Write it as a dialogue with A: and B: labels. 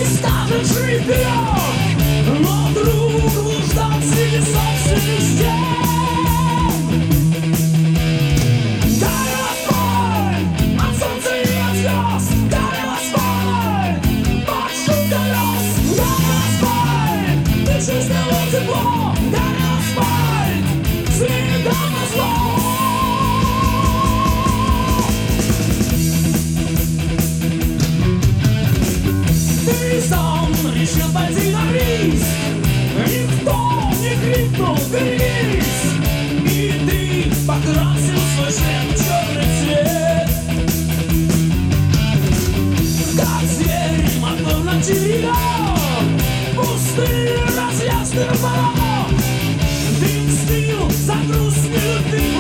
A: скажет жить вперед, но друг ждал среди собственных стен. Горел асфальт от солнца и от звезд, горел асфальт под шум колес, горел асфальт, ты чувствовал тепло, горел асфальт, следом назло. Ты сам решил пойти на риск, никто не крикнул «берегись», и ты покрасил свой шлем в черный цвет. Как зверь мотнул на тебя, пустые разъезды ворот, ты мстил за грустную ты.